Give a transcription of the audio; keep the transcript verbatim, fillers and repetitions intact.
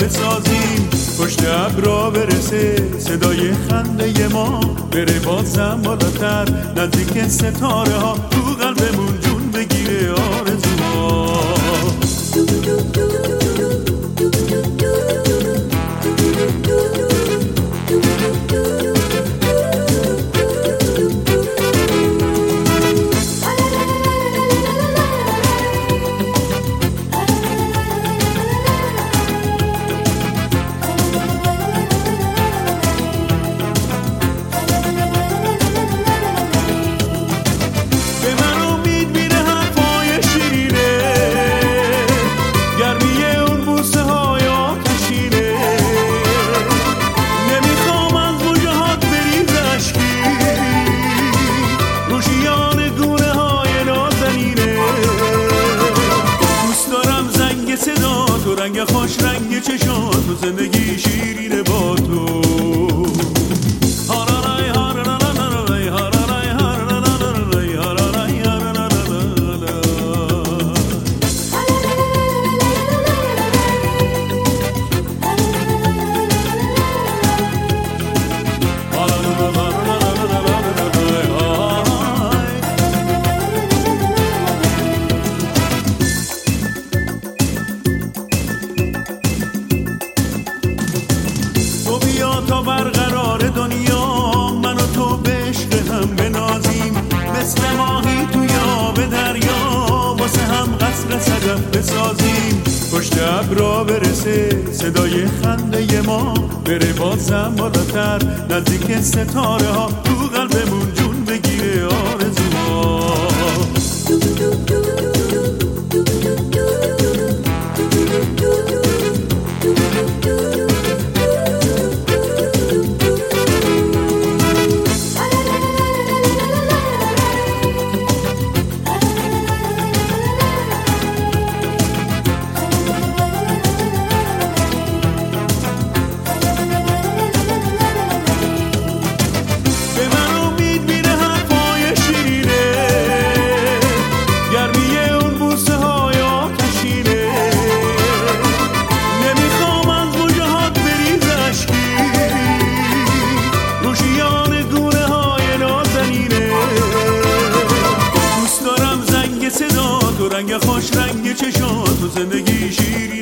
بسازیم، پشت ابرا برسه صدای خنده ما، بره بازم بالاتر نزدیک ستاره ها، تو قلبمون جون بگیره آرزوها. رنگ خوش رنگ چشات تو زندگی شیرینه با تو. تا برقرار دنیا من و تو به عشق هم بنازیم، مثل ماهی توی آب دریا واسه هم قصر صدف بسازیم، پشت ابرا برسه صدای خنده ما، بره بازم بالاتر نزدیک ستاره ها، تو قلبمون جون بگیره آرزوها. رنگ خوش رنگ چشات تو زندگی شیرین